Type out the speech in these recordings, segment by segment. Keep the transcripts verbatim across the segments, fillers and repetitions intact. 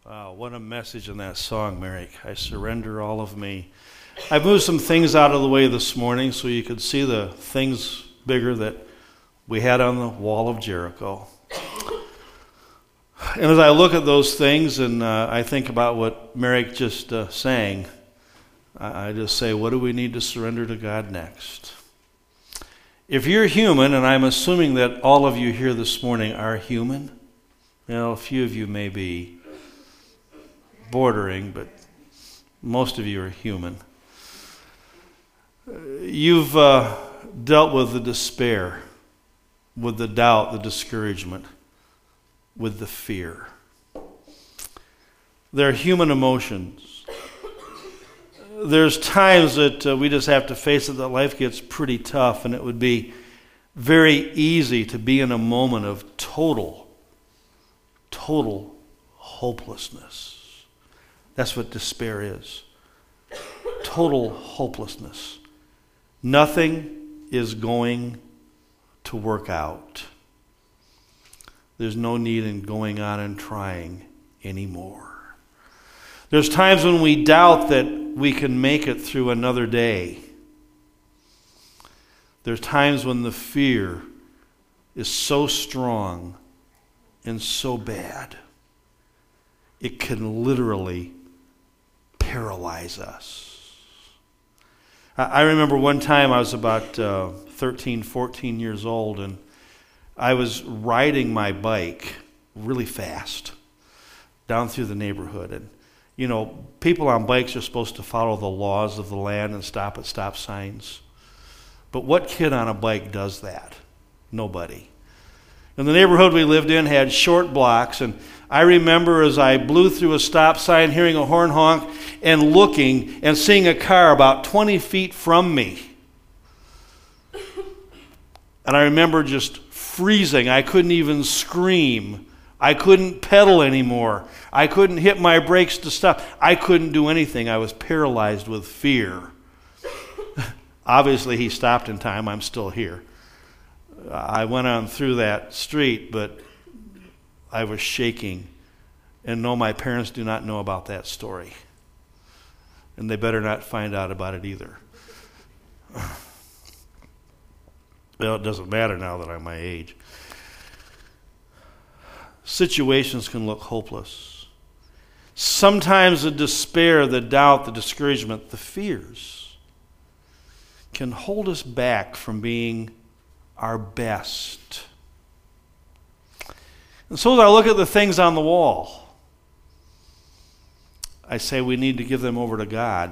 Wow, what a message in that song, Merrick. I surrender all of me. I moved some things out of the way this morning so you could see the things bigger that we had on the wall of Jericho. And as I look at those things and uh, I think about what Merrick just uh, sang, I, I just say, what do we need to surrender to God next? If you're human, and I'm assuming that all of you here this morning are human, you know, a few of you may be bordering, but most of you are human. You've uh, dealt with the despair, with the doubt, the discouragement, with the fear. They're human emotions. There's times that uh, we just have to face it, that life gets pretty tough, and it would be very easy to be in a moment of total, total hopelessness. That's what despair is. Total hopelessness. Nothing is going to work out. There's no need in going on and trying anymore. There's times when we doubt that we can make it through another day. There's times when the fear is so strong and so bad, it can literally paralyze us. I remember one time I was about uh, thirteen, fourteen years old, and I was riding my bike really fast down through the neighborhood. And, you know, people on bikes are supposed to follow the laws of the land and stop at stop signs. But what kid on a bike does that? Nobody. And the neighborhood we lived in had short blocks, and I remember as I blew through a stop sign, hearing a horn honk, and looking and seeing a car about twenty feet from me. And I remember just freezing. I couldn't even scream. I couldn't pedal anymore. I couldn't hit my brakes to stop. I couldn't do anything. I was paralyzed with fear. Obviously, he stopped in time. I'm still here. I went on through that street, but I was shaking. And no, my parents do not know about that story. And they better not find out about it either. Well, it doesn't matter now that I'm my age. Situations can look hopeless. Sometimes the despair, the doubt, the discouragement, the fears can hold us back from being our best. And so as I look at the things on the wall, I say we need to give them over to God.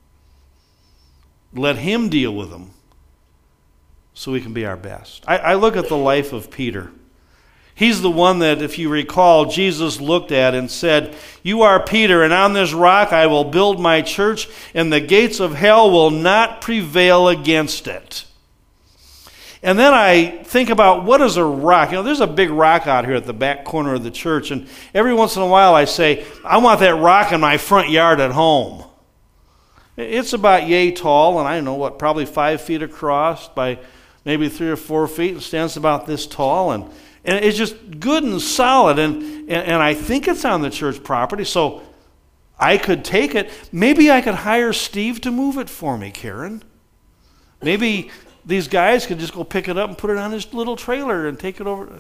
Let Him deal with them so we can be our best. I, I look at the life of Peter. He's the one that, if you recall, Jesus looked at and said, "You are Peter, and on this rock I will build my church, and the gates of hell will not prevail against it." And then I think about, what is a rock? You know, there's a big rock out here at the back corner of the church, and every once in a while I say, I want that rock in my front yard at home. It's about yay tall, and I don't know what, probably five feet across by maybe three or four feet, and stands about this tall, and, and it's just good and solid, and, and, and I think it's on the church property, so I could take it. Maybe I could hire Steve to move it for me, Karen. Maybe these guys could just go pick it up and put it on his little trailer and take it over.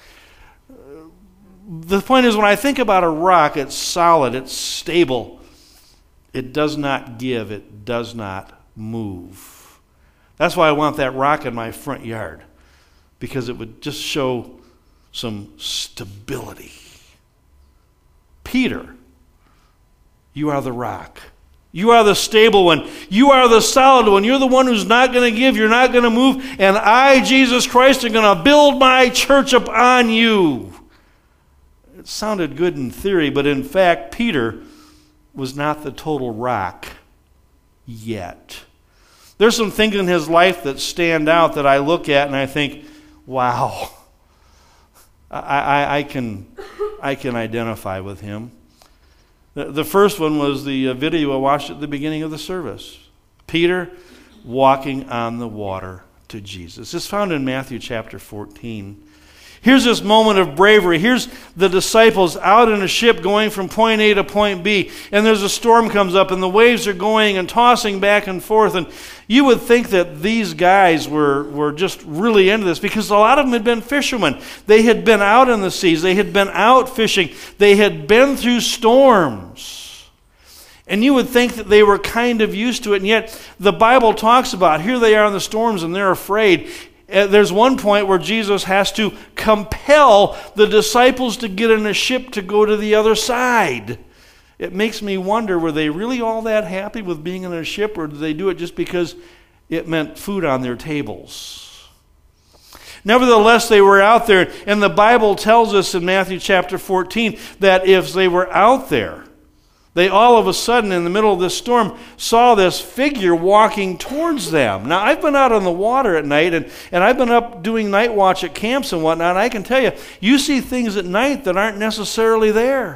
The point is, when I think about a rock, it's solid, it's stable. It does not give, it does not move. That's why I want that rock in my front yard, because it would just show some stability. Peter, you are the rock. You are the stable one. You are the solid one. You're the one who's not going to give. You're not going to move. And I, Jesus Christ, are going to build my church upon you. It sounded good in theory, but in fact, Peter was not the total rock yet. There's some things in his life that stand out that I look at and I think, wow, I, I, I can, I can identify with him. The first one was the video I watched at the beginning of the service. Peter walking on the water to Jesus. It's found in Matthew chapter fourteen. Here's this moment of bravery. Here's the disciples out in a ship going from point A to point B, and there's a storm comes up, and the waves are going and tossing back and forth, and you would think that these guys were, were just really into this because a lot of them had been fishermen. They had been out in the seas. They had been out fishing. They had been through storms. And you would think that they were kind of used to it, and yet the Bible talks about, here they are in the storms, and they're afraid. There's one point where Jesus has to compel the disciples to get in a ship to go to the other side. It makes me wonder, were they really all that happy with being in a ship, or did they do it just because it meant food on their tables? Nevertheless, they were out there, and the Bible tells us in Matthew chapter fourteen that if they were out there, they all of a sudden, in the middle of this storm, saw this figure walking towards them. Now, I've been out on the water at night, and, and I've been up doing night watch at camps and whatnot, and I can tell you, you see things at night that aren't necessarily there.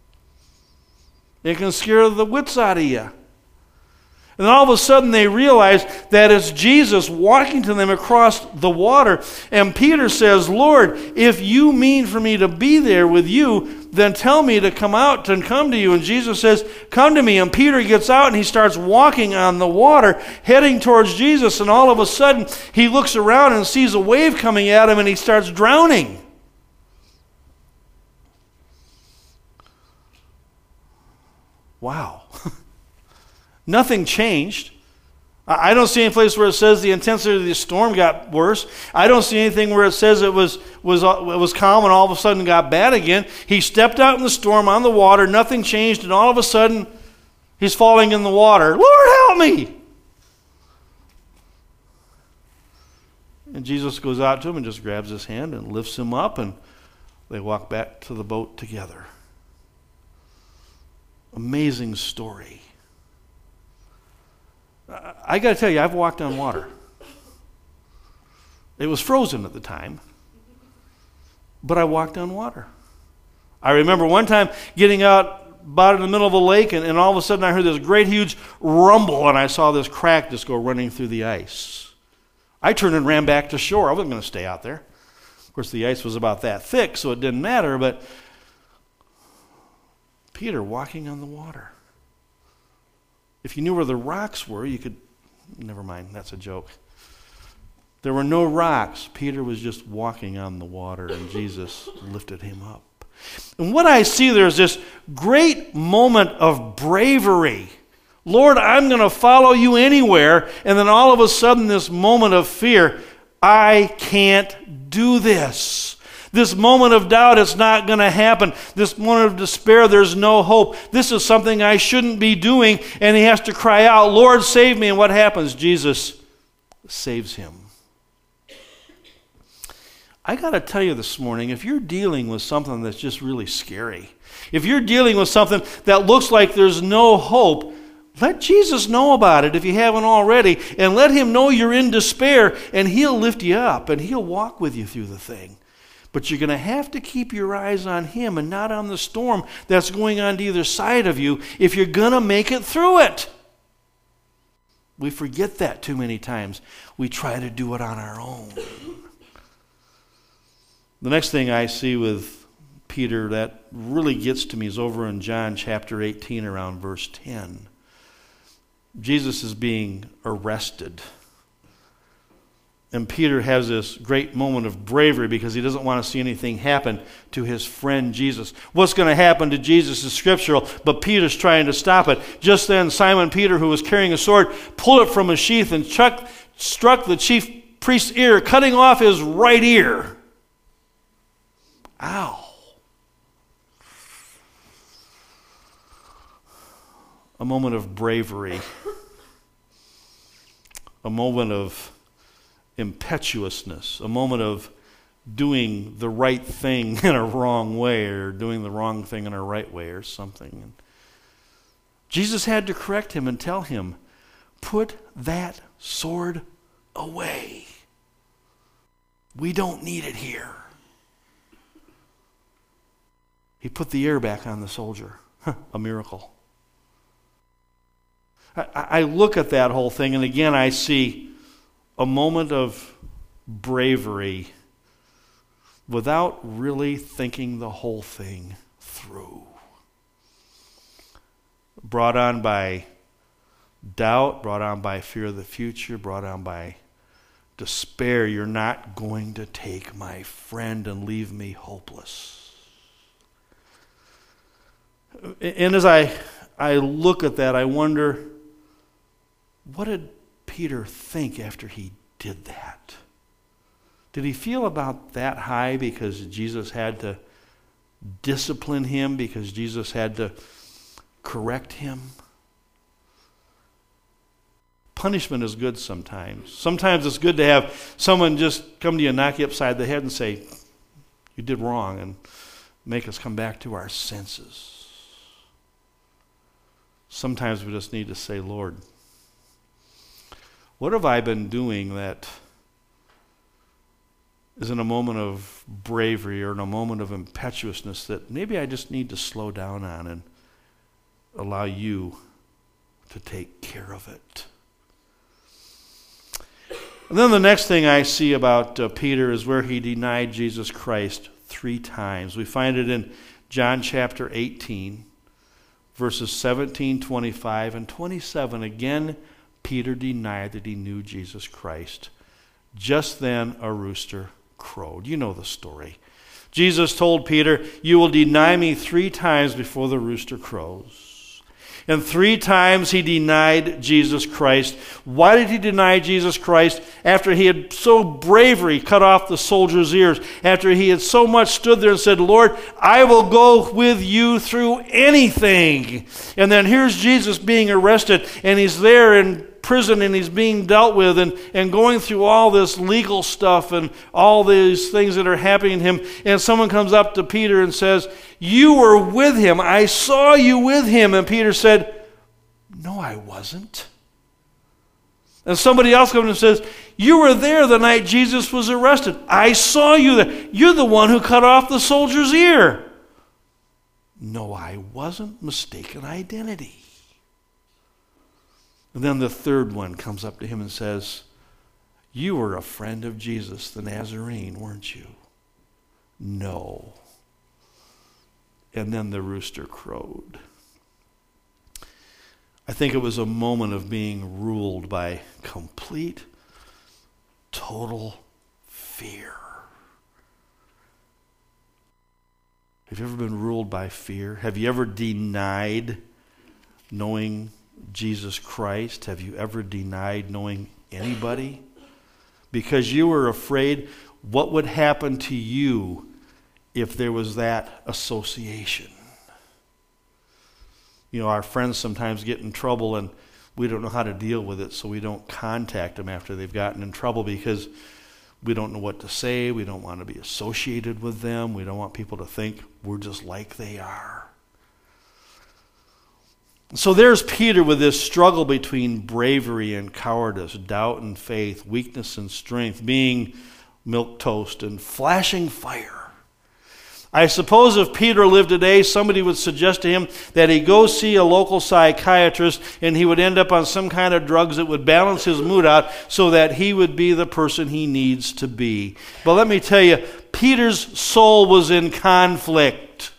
It can scare the wits out of you. And then all of a sudden they realize that it's Jesus walking to them across the water. And Peter says, Lord, if you mean for me to be there with you, then tell me to come out and come to you. And Jesus says, come to me. And Peter gets out and he starts walking on the water, heading towards Jesus. And all of a sudden he looks around and sees a wave coming at him, and he starts drowning. Wow. Nothing changed. I don't see any place where it says the intensity of the storm got worse. I don't see anything where it says it was, was, it was calm and all of a sudden got bad again. He stepped out in the storm on the water, nothing changed, and all of a sudden he's falling in the water. Lord, help me! And Jesus goes out to him and just grabs his hand and lifts him up, and they walk back to the boat together. Amazing story. I got to tell you, I've walked on water. It was frozen at the time, but I walked on water. I remember one time getting out about in the middle of a lake, and, and all of a sudden I heard this great huge rumble, and I saw this crack just go running through the ice. I turned and ran back to shore. I wasn't going to stay out there. Of course, the ice was about that thick, so it didn't matter, but Peter walking on the water. If you knew where the rocks were, you could... Never mind, that's a joke. There were no rocks. Peter was just walking on the water, and Jesus lifted him up. And what I see there is this great moment of bravery. Lord, I'm going to follow you anywhere. And then all of a sudden, this moment of fear. I can't do this. This moment of doubt, it's not going to happen. This moment of despair, there's no hope. This is something I shouldn't be doing. And he has to cry out, Lord, save me. And what happens? Jesus saves him. I got to tell you this morning, if you're dealing with something that's just really scary, if you're dealing with something that looks like there's no hope, let Jesus know about it if you haven't already, and let him know you're in despair, and he'll lift you up, and he'll walk with you through the thing. But you're going to have to keep your eyes on him and not on the storm that's going on to either side of you if you're going to make it through it. We forget that too many times. We try to do it on our own. The next thing I see with Peter that really gets to me is over in John chapter eighteen around verse ten. Jesus is being arrested. And Peter has this great moment of bravery because he doesn't want to see anything happen to his friend Jesus. What's going to happen to Jesus is scriptural, but Peter's trying to stop it. Just then, Simon Peter, who was carrying a sword, pulled it from his sheath and chuck, struck the chief priest's ear, cutting off his right ear. Ow. A moment of bravery. A moment of impetuousness, a moment of doing the right thing in a wrong way or doing the wrong thing in a right way or something. And Jesus had to correct him and tell him, put that sword away. We don't need it here. He put the ear back on the soldier. A miracle. I, I look at that whole thing, and again I see a moment of bravery without really thinking the whole thing through. Brought on by doubt, brought on by fear of the future, brought on by despair. You're not going to take my friend and leave me hopeless. And as I, I look at that, I wonder, what did Peter think after he did that? Did he feel about that high because Jesus had to discipline him, because Jesus had to correct him? Punishment is good sometimes. Sometimes it's good to have someone just come to you and knock you upside the head and say, you did wrong, and make us come back to our senses. Sometimes we just need to say, Lord, what have I been doing that is in a moment of bravery or in a moment of impetuousness that maybe I just need to slow down on and allow you to take care of it? And then the next thing I see about uh, Peter is where he denied Jesus Christ three times. We find it in John chapter eighteen, verses seventeen, twenty-five, and twenty-seven. Again, Peter denied that he knew Jesus Christ. Just then a rooster crowed. You know the story. Jesus told Peter, you will deny me three times before the rooster crows. And three times he denied Jesus Christ. Why did he deny Jesus Christ? After he had so bravely cut off the soldier's ears, after he had so much stood there and said, Lord, I will go with you through anything. And then here's Jesus being arrested, and he's there in prison, and he's being dealt with and, and going through all this legal stuff and all these things that are happening to him. And someone comes up to Peter and says, you were with him. I saw you with him. And Peter said, no, I wasn't. And somebody else comes and says, you were there the night Jesus was arrested. I saw you there. You're the one who cut off the soldier's ear. No, I wasn't. Mistaken identity. And then the third one comes up to him and says, you were a friend of Jesus the Nazarene, weren't you? No. And then the rooster crowed. I think it was a moment of being ruled by complete, total fear. Have you ever been ruled by fear? Have you ever denied knowing Jesus Christ? Have you ever denied knowing anybody? Because you were afraid what would happen to you if there was that association. You know, our friends sometimes get in trouble and we don't know how to deal with it, so we don't contact them after they've gotten in trouble because we don't know what to say. We don't want to be associated with them. We don't want people to think we're just like they are. So there's Peter with this struggle between bravery and cowardice, doubt and faith, weakness and strength, being milquetoast and flashing fire. I suppose if Peter lived today, somebody would suggest to him that he go see a local psychiatrist and he would end up on some kind of drugs that would balance his mood out so that he would be the person he needs to be. But let me tell you, Peter's soul was in conflict.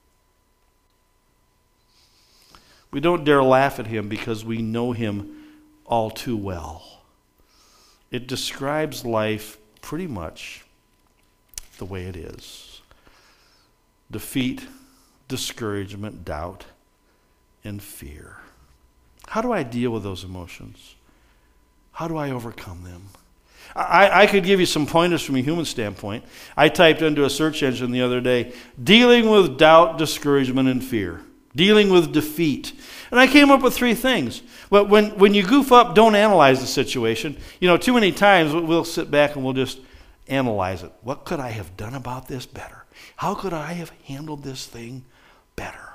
We don't dare laugh at him because we know him all too well. It describes life pretty much the way it is. Defeat, discouragement, doubt, and fear. How do I deal with those emotions? How do I overcome them? I, I could give you some pointers from a human standpoint. I typed into a search engine the other day, dealing with doubt, discouragement, and fear. Dealing with defeat. And I came up with three things. But when, when you goof up, don't analyze the situation. You know, too many times we'll sit back and we'll just analyze it. What could I have done about this better? How could I have handled this thing better?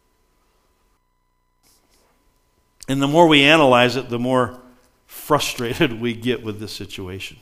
And the more we analyze it, the more frustrated we get with the situation.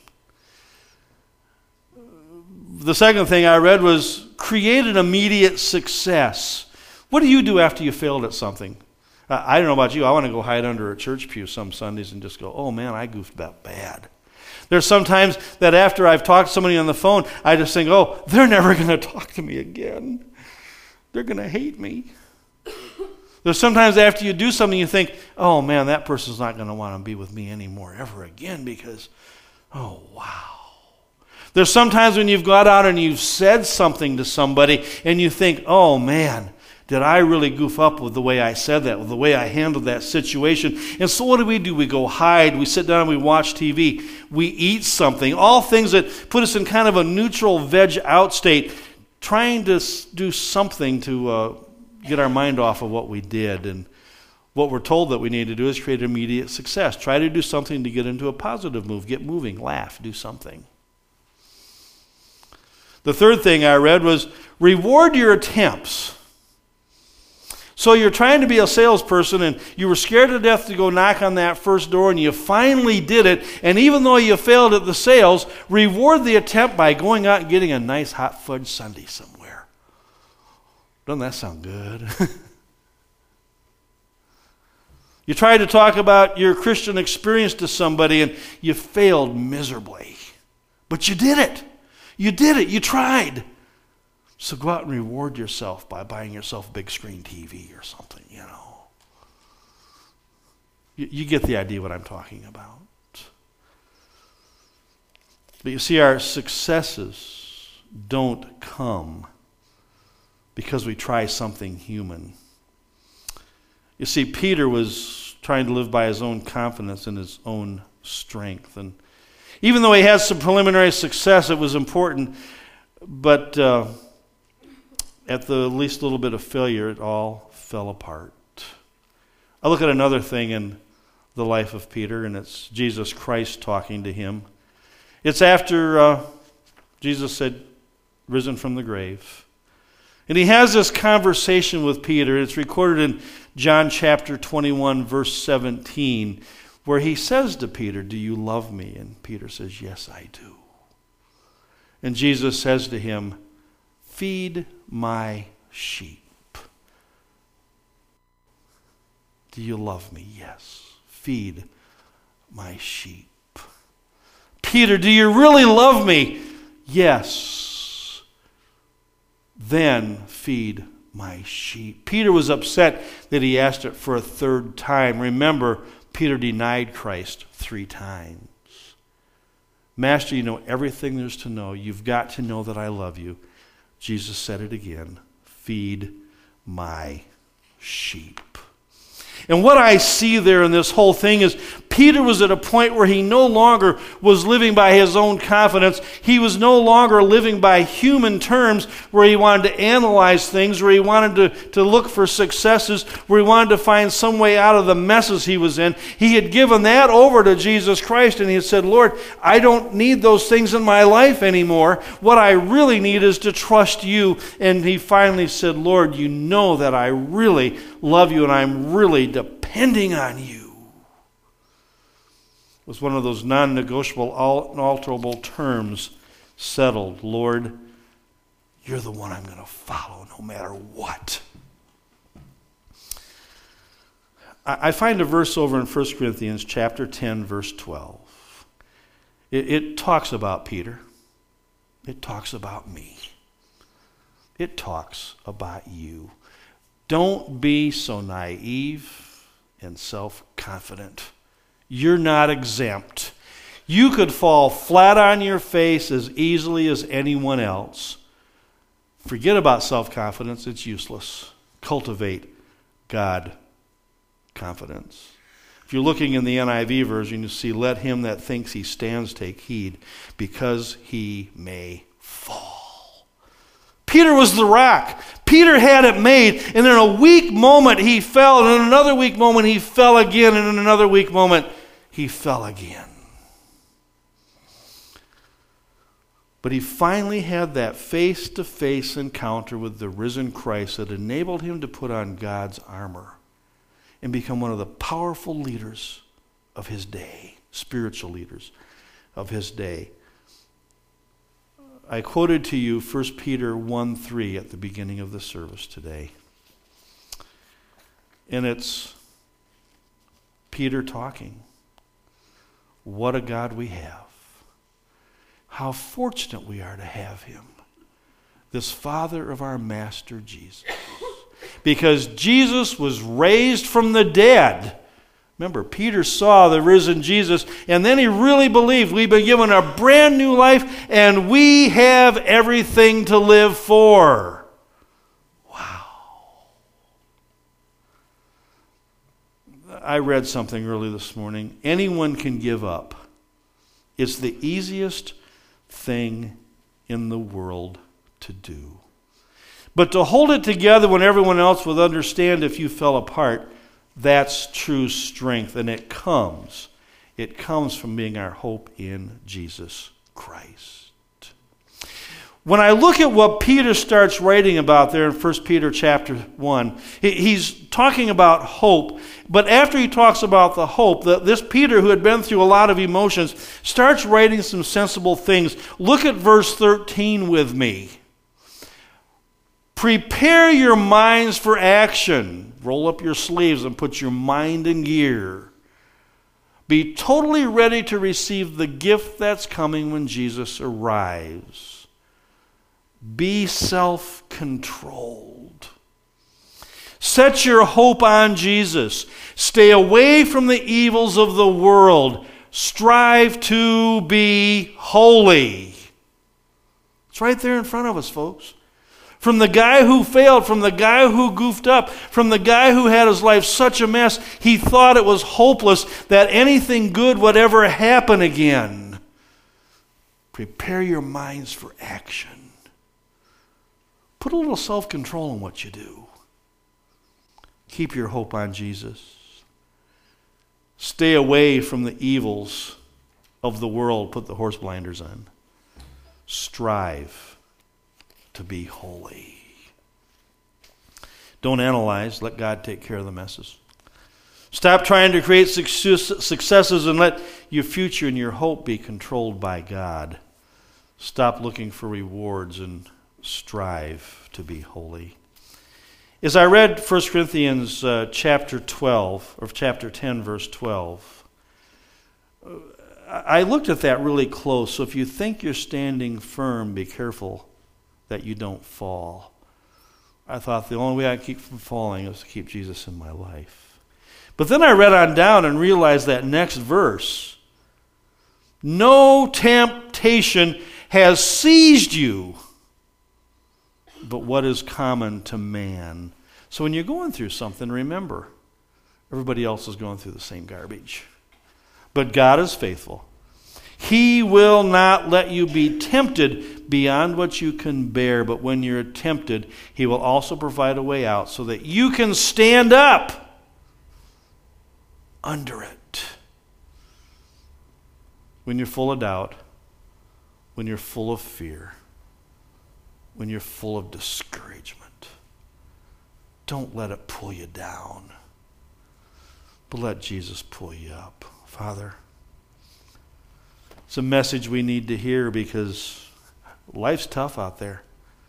The second thing I read was create an immediate success. What do you do after you failed at something? I don't know about you. I want to go hide under a church pew some Sundays and just go, oh man, I goofed up bad. There's sometimes that after I've talked to somebody on the phone, I just think, oh, they're never going to talk to me again. They're going to hate me. There's sometimes after you do something, you think, oh man, that person's not going to want to be with me anymore ever again because, oh wow. There's sometimes when you've got out and you've said something to somebody and you think, oh man, did I really goof up with the way I said that, with the way I handled that situation? And so what do we do? We go hide, we sit down, and we watch T V, we eat something, all things that put us in kind of a neutral veg out state, trying to do something to uh, get our mind off of what we did. And what we're told that we need to do is create immediate success. Try to do something to get into a positive move, get moving, laugh, do something. The third thing I read was reward your attempts. So you're trying to be a salesperson and you were scared to death to go knock on that first door and you finally did it. And even though you failed at the sales, reward the attempt by going out and getting a nice hot fudge sundae somewhere. Doesn't that sound good? You tried to talk about your Christian experience to somebody and you failed miserably. But you did it. You did it. You tried. So go out and reward yourself by buying yourself a big screen T V or something, you know. You, you get the idea what I'm talking about. But you see, our successes don't come because we try something human. You see, Peter was trying to live by his own confidence and his own strength. And even though he had some preliminary success, it was important, but uh, at the least little bit of failure, it all fell apart. I look at another thing in the life of Peter, and it's Jesus Christ talking to him. It's after uh, Jesus had risen from the grave. And he has this conversation with Peter. It's recorded in John chapter twenty-one, verse seventeen, where he says to Peter, "Do you love me?" And Peter says, "Yes, I do." And Jesus says to him, "Feed my sheep." Do you love me? Yes. Feed my sheep. Peter, do you really love me? Yes. Then feed my sheep. Peter was upset that he asked it for a third time. Remember, Peter denied Christ three times. Master, you know everything there's to know. You've got to know that I love you. Jesus said it again. Feed my sheep. And what I see there in this whole thing is Peter was at a point where he no longer was living by his own confidence. He was no longer living by human terms where he wanted to analyze things, where he wanted to, to look for successes, where he wanted to find some way out of the messes he was in. He had given that over to Jesus Christ and he had said, "Lord, I don't need those things in my life anymore. What I really need is to trust you." And he finally said, "Lord, you know that I really love you and I'm really depending on you." It was one of those non-negotiable, unalterable terms settled. Lord, you're the one I'm going to follow no matter what. I find a verse over in First Corinthians chapter ten, verse twelve. It, it talks about Peter. It talks about me. It talks about you. Don't be so naive and self-confident. You're not exempt. You could fall flat on your face as easily as anyone else. Forget about self-confidence. It's useless. Cultivate God confidence. If you're looking in the N I V version, you see, "Let him that thinks he stands take heed, because he may fall." Peter was the rock. Peter had it made, and in a weak moment he fell, and in another weak moment he fell again, and in another weak moment he fell again. But he finally had that face-to-face encounter with the risen Christ that enabled him to put on God's armor and become one of the powerful leaders of his day, spiritual leaders of his day. I quoted to you First Peter one three at the beginning of the service today. And it's Peter talking. What a God we have. how fortunate we are to have him, this Father of our Master Jesus. Because Jesus was raised from the dead. Remember, Peter saw the risen Jesus, and then he really believed we've been given a brand new life, and we have everything to live for. Wow. I read something early this morning. Anyone can give up. It's the easiest thing in the world to do. But to hold it together when everyone else would understand if you fell apart, that's true strength. And it comes. It comes from being our hope in Jesus Christ. When I look at what Peter starts writing about there in First Peter chapter one, he's talking about hope. But after he talks about the hope, this Peter, who had been through a lot of emotions, starts writing some sensible things. Look at verse thirteen with me. Prepare your minds for action. Roll up your sleeves and put your mind in gear. Be totally ready to receive the gift that's coming when Jesus arrives. Be self-controlled. Set your hope on Jesus. Stay away from the evils of the world. Strive to be holy. It's right there in front of us, folks. From the guy who failed, from the guy who goofed up, from the guy who had his life such a mess, he thought it was hopeless that anything good would ever happen again. Prepare your minds for action. Put a little self-control in what you do. Keep your hope on Jesus. Stay away from the evils of the world. Put the horse blinders on. Strive to be holy. Don't analyze. Let God take care of the messes. Stop trying to create success, successes and let your future and your hope be controlled by God. Stop looking for rewards and strive to be holy. As I read First Corinthians uh, chapter twelve, or chapter ten, verse twelve, I looked at that really close. So if you think you're standing firm, be careful that you don't fall. I thought the only way I keep from falling is to keep Jesus in my life. But then I read on down and realized that next verse, no temptation has seized you but what is common to man. So when you're going through something, remember, everybody else is going through the same garbage. But God is faithful. He will not let you be tempted beyond what you can bear, but when you're tempted, He will also provide a way out so that you can stand up under it. When you're full of doubt, when you're full of fear, when you're full of discouragement, don't let it pull you down, but let Jesus pull you up. Father, it's a message we need to hear because life's tough out there.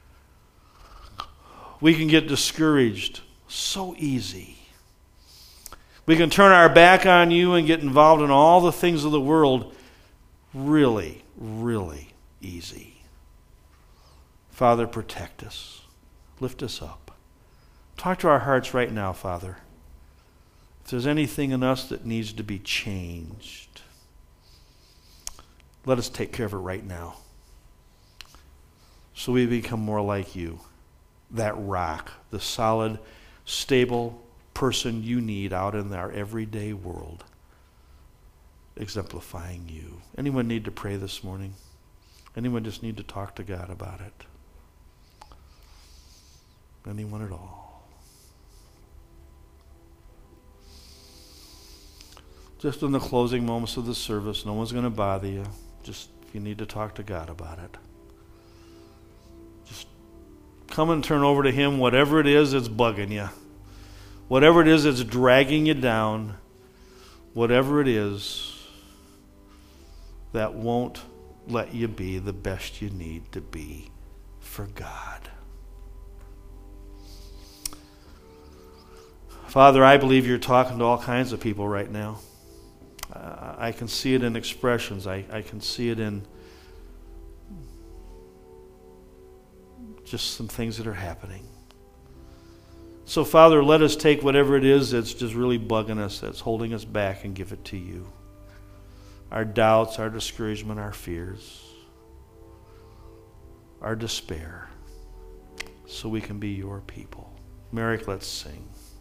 We can get discouraged so easy. We can turn our back on you and get involved in all the things of the world really, really easy. Father, protect us. Lift us up. Talk to our hearts right now, Father. If there's anything in us that needs to be changed, let us take care of it right now so we become more like you, that rock, the solid, stable person you need out in our everyday world, exemplifying you. Anyone need to pray this morning? Anyone just need to talk to God about it? Anyone at all? Just in the closing moments of the service, no one's going to bother you. Just if you need to talk to God about it. Just come and turn over to Him whatever it is that's bugging you. Whatever it is that's dragging you down. Whatever it is that won't let you be the best you need to be for God. Father, I believe you're talking to all kinds of people right now. Uh, I can see it in expressions. I, I can see it in just some things that are happening. So, Father, let us take whatever it is that's just really bugging us, that's holding us back, and give it to you. Our doubts, our discouragement, our fears, our despair, so we can be your people. Merrick, let's sing.